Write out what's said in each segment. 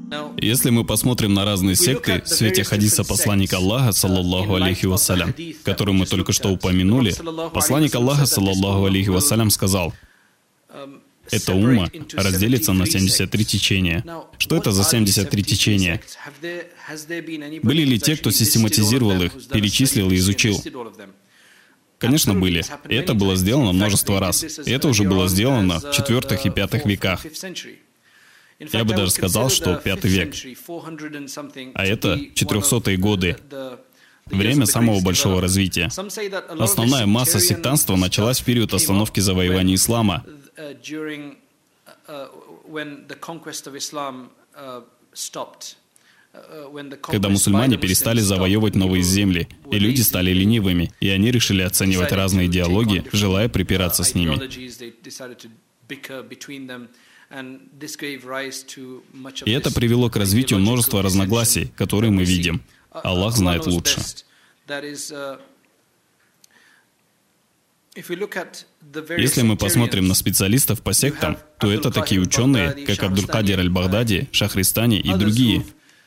Если мы посмотрим на разные секты в свете хадиса посланника Аллаха, саллаллаху алейхи вассалям, который мы только что упомянули, посланник Аллаха, саллаллаху алейхи вассалям, сказал: эта умма разделится на 73 течения. Что это за 73 течения? Были ли те, кто систематизировал их, перечислил и изучил? Конечно, были. И это было сделано множество раз. И это уже было сделано в IV и V веках. Я бы даже сказал, что V век. А это 400-е годы. Время самого большого развития. Основная масса сектантства началась в период остановки завоевания ислама. Когда мусульмане перестали завоевывать новые земли, и люди стали ленивыми, и они решили оценивать разные идеологии, желая припираться с ними. И это привело к развитию множества разногласий, которые мы видим. Аллах знает лучше. Если мы посмотрим на специалистов по сектам, то это такие ученые, как Абдуль-Кадир аль-Багдади, Шахристани и другие,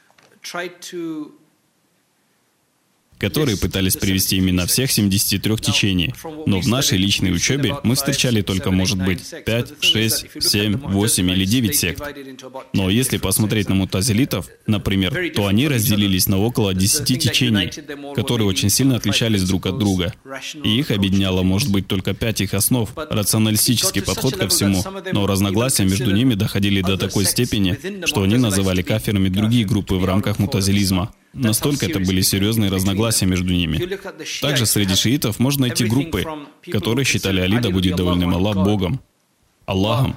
которые пытались привести имена всех 73 течений. Но в нашей личной учебе мы встречали только, может быть, 5, 6, 7, 8 или 9 сект. Но если посмотреть на мутазилитов, например, то они разделились на около 10 течений, которые очень сильно отличались друг от друга. И их объединяло, может быть, только 5 их основ, рационалистический подход ко всему. Но разногласия между ними доходили до такой степени, что они называли кафирами другие группы в рамках мутазилизма. Настолько это были серьезные разногласия между ними. Также среди шиитов можно найти группы, которые считали Али, да будет довольным Аллах, Богом, Аллахом.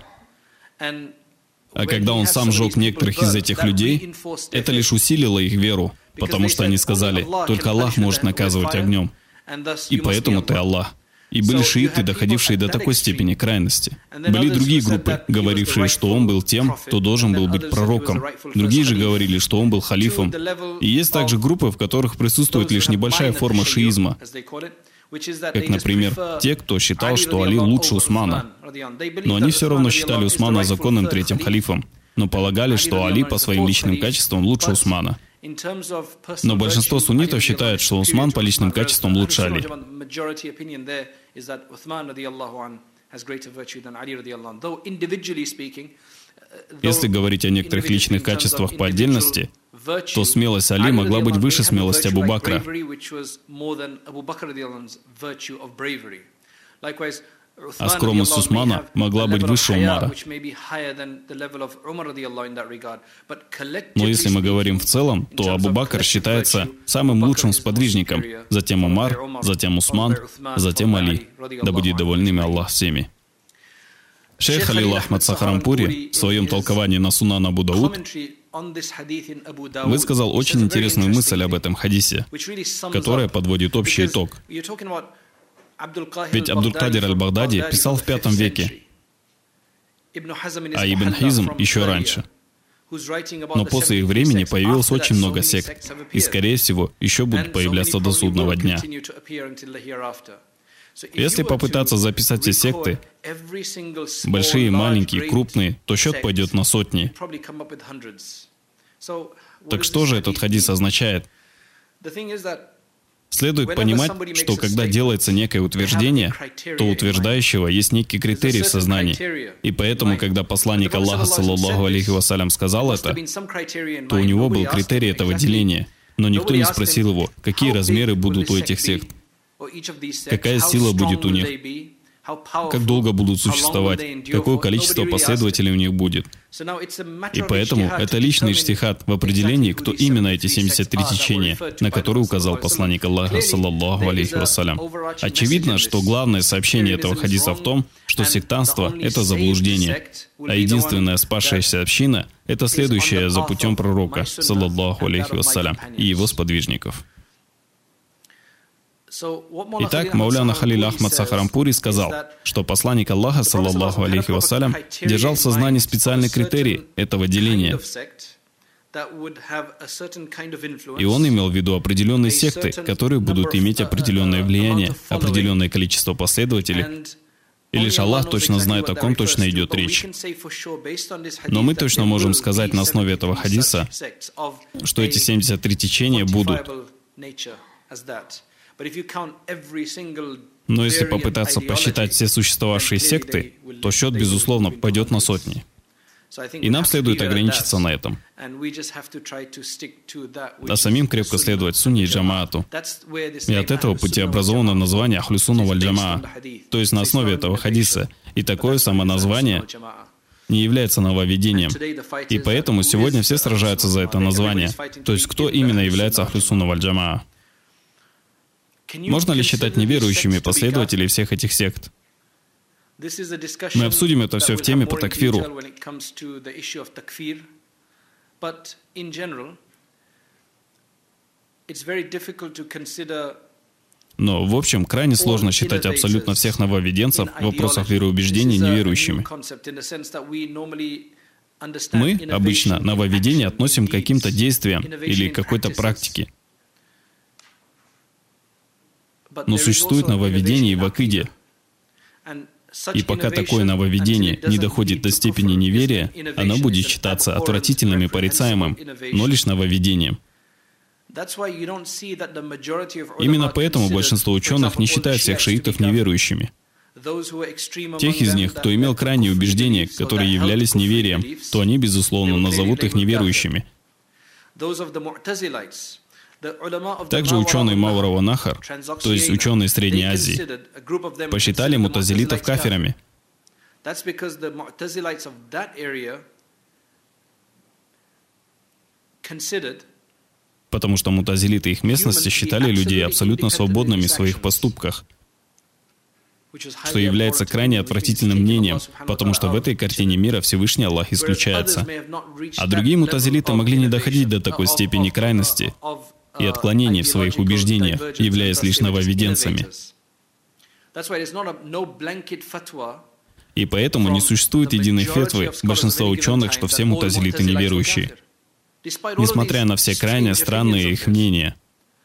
А когда он сам сжег некоторых из этих людей, это лишь усилило их веру, потому что они сказали: только Аллах может наказывать огнем, и поэтому ты Аллах. И были шииты, доходившие до такой степени крайности. Были другие группы, говорившие, что он был тем, кто должен был быть пророком. Другие же говорили, что он был халифом. И есть также группы, в которых присутствует лишь небольшая форма шиизма, как, например, те, кто считал, что Али лучше Усмана. Но они все равно считали Усмана законным третьим халифом, но полагали, что Али по своим личным качествам лучше Усмана. Но большинство суннитов считает, что Усман по личным качествам лучше Али. Если говорить о некоторых личных качествах по отдельности, то смелость Али могла быть выше смелости Абу Бакра. А скромность Усмана могла быть выше Умара. Но если мы говорим в целом, то Абу Бакр считается самым лучшим сподвижником, затем Умар, затем Усман, затем Али. Да будет доволен ими Аллах всеми. Шейх Халил Ахмад Сахаранпури в своем толковании на Сунан Абу Дауд высказал очень интересную мысль об этом хадисе, которая подводит общий итог. Ведь Абдуль-Кадир аль-Багдади писал в V веке, а Ибн Хизм еще раньше. Но после их времени появилось очень много сект, и, скорее всего, еще будут появляться до судного дня. Если попытаться записать все секты, большие, маленькие, крупные, то счет пойдет на сотни. Так что же этот хадис означает? Следует понимать, что когда делается некое утверждение, то у утверждающего есть некий критерий в сознании. И поэтому, когда посланник Аллаха, саллаллаху алейхи вассалям, сказал это, то у него был критерий этого деления. Но никто не спросил его, какие размеры будут у этих сект, какая сила будет у них, как долго будут существовать, какое количество последователей у них будет. И поэтому это личный иджтихад в определении, кто именно эти 73 течения, на которые указал посланник Аллаха, саллаллаху алейхи вассалям. Очевидно, что главное сообщение этого хадиса в том, что сектантство — это заблуждение, а единственная спасшаяся община — это следующая за путем пророка, саллаллаху алейхи вассалям, и его сподвижников. Итак, Мауляна Халил Ахмад Сахаранпури сказал, что посланник Аллаха, саллаллаху алейхи вассалям, держал в сознании специальный критерий этого деления. И он имел в виду определенные секты, которые будут иметь определенное влияние, определенное количество последователей, И лишь Аллах точно знает, о ком точно идет речь. Но мы точно можем сказать на основе этого хадиса, что эти 73 течения будут. Но если попытаться посчитать все существовавшие секты, то счет, безусловно, пойдет на сотни. И нам следует ограничиться на этом. А самим крепко следовать сунне и джамаату. И от этого пути образовано название Ахлю Сунна валь Джамаа, то есть на основе этого хадиса. И такое самоназвание не является нововведением. И поэтому сегодня все сражаются за это название. То есть кто именно является Ахлю Сунна валь Джамаа? Можно ли считать неверующими последователей всех этих сект? Мы обсудим это все в теме по такфиру. Но, в общем, крайне сложно считать абсолютно всех нововведенцев в вопросах вероубеждений неверующими. Мы обычно нововведения относим к каким-то действиям или какой-то практике. Но существует нововведение и в акиде. И пока такое нововведение не доходит до степени неверия, оно будет считаться отвратительным и порицаемым, но лишь нововведением. Именно поэтому большинство ученых не считают всех шиитов неверующими. Тех из них, кто имел крайние убеждения, которые являлись неверием, то они, безусловно, назовут их неверующими. Также ученые Мавра Нахар, то есть ученые Средней Азии, посчитали мутазилитов кафирами. Потому что мутазилиты их местности считали людей абсолютно свободными в своих поступках, что является крайне отвратительным мнением, потому что в этой картине мира Всевышний Аллах исключается. А другие мутазилиты могли не доходить до такой степени крайности и отклонений в своих убеждениях, являясь лишь нововведенцами. И поэтому не существует единой фетвы большинства ученых, что все мутазилиты неверующие, несмотря на все крайне странные их мнения.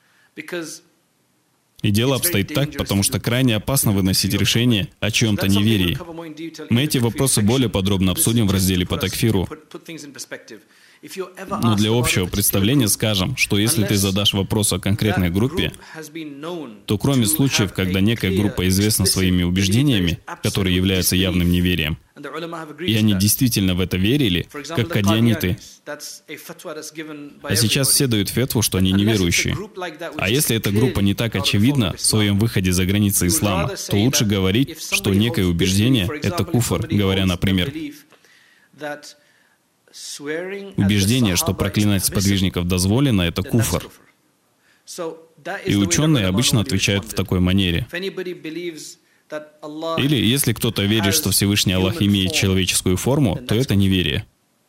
И дело обстоит так, потому что крайне опасно выносить решение о чьем-то неверии. Мы эти вопросы более подробно обсудим в разделе по такфиру. Но для общего представления скажем, что если ты задашь вопрос о конкретной группе, то кроме случаев, когда некая группа известна своими убеждениями, которые являются явным неверием, и они действительно в это верили, как кадьяниты, а сейчас все дают фетву, что они неверующие. А если эта группа не так очевидна в своем выходе за границы ислама, то лучше говорить, что некое убеждение — это куфр, говоря, например, убеждение, что проклинать сподвижников дозволено, это куфр. И ученые обычно отвечают в такой манере. Или если кто-то верит, что Всевышний Аллах имеет человеческую форму, то это неверие.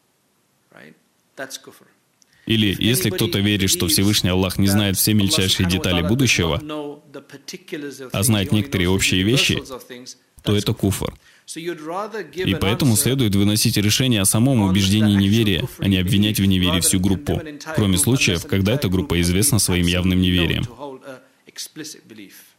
Или если кто-то верит, что Всевышний Аллах не знает все мельчайшие детали будущего, а знает некоторые общие вещи, то это куфр. И поэтому следует выносить решение о самом убеждении неверия, а не обвинять в неверии всю группу, кроме случаев, когда эта группа известна своим явным неверием.